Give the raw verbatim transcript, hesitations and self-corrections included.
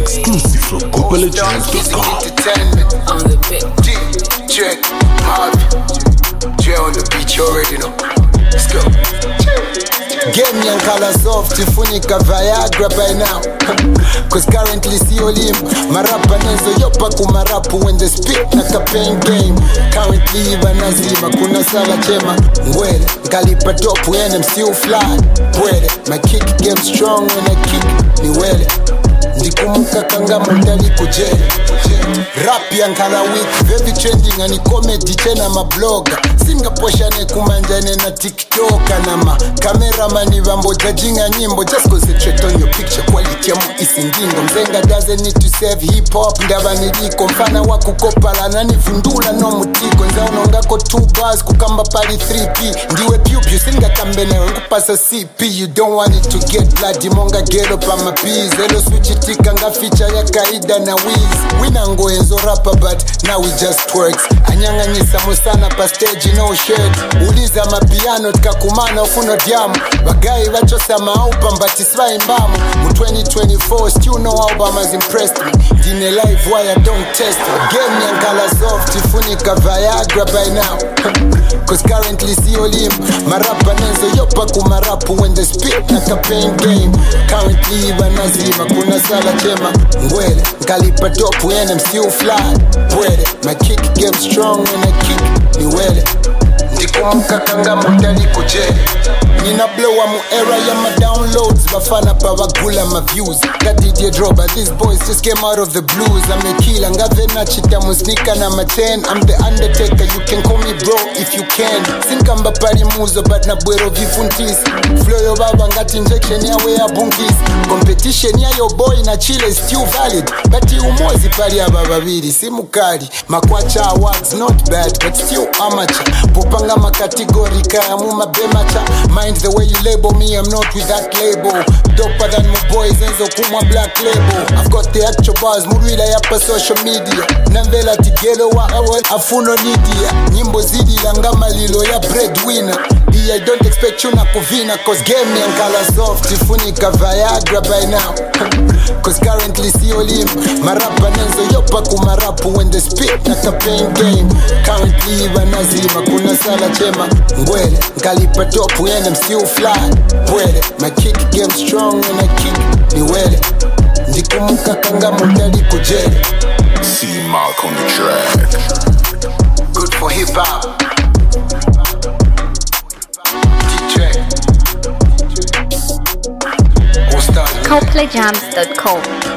Exclusive from Coppola Jams dot com. On the beat. G, J, Harvey. J on the beat, you already know. Let's go. Game yankala soft, ifunika Viagra by now. Cause currently siyo lim. Marapa nezo yopa kumarapu when they speak na campaign game. Currently iba nazima, kuna sala chema. Ngwele, ngalipa top when I'm still fly. Pwede, my kick game strong when I kick, ni wele. Ndikumuka kanga mundali kujele. Rap yankala week, very trending ani comedy chena mabloga. Singaposhane kumanjane na tiktoka na ma Cameraman vambo judging a nyimbo. Just concentrate on your picture quality ya mu isindingo. Mzenga doesn't need to save hip hop. Ndaba niliko mfana wa kukopala na nifundula no mutiko. Nza unongako two bars kukamba pali three P. Ndiwe piu singa kambene ngupasa C P. You don't want it to get bloody monga get up on my peas. Hello switch itika nga feature ya kaida na wiz. Wina ngo enzo rapper but now we just twerks. Anyanga nyisa musana pa stage no shirt. Uliza mapiano tikakumana ufuno diamu. Bagai wachosa maubam but iswa imbamu. Mu twenty twenty-four still no album has impressed me. Dine live wire don't test me. Game yankala soft ifunika Viagra by now. Cause currently siyo lim. Marapa nezo yopa kumarapu when they speak na campaign game. Currently iba nazima kuna sala chema. Ngwele, ngalipa top when I'm still fly. Pwede, my kick game strong when I kick, ni wele. Ndikumuka kanga mundali kujele. Nina blow amu era ya my downloads. Bafana pa wagula my views. Got D J Droba, these boys just came out of the blues. I'm a killer, ngavena chita musnika na maten. I'm the Undertaker, you can call me bro if you can. Sinkamba pari muzo but na bwero vifuntis. Flow yo baba ngati injection ya we ya bunkis. Competition ya yo boy na chile is still valid. Bati umozi pari ya bababiri, simukari. Makwacha awards not bad but still amateur. Popanga makategori kaya muma bemacha. Mind the way you label me, I'm not with that label. Doper than my boys, Enzo Kuma black label. I've got the actual bars, murida yapa social media. Nambela tigelo wa awel, afuno nidia. Nyimbo zidi langama lilo ya breadwinner. I don't expect you na kuvina, cause game yankala soft ifunika Viagra by now. Cause currently siyo lim. Marapa nezo yopa kumarapu when they speak na campaign game. Currently iba nazima kuna sala chema. Ngwele, ngalipa top when I'm still fly. Pwede, my kick game strong when I kick, ni wele. Ndikumuka kanga mundali kujele. See Mark on the track. Good for hip hop. Coppola Jams dot com.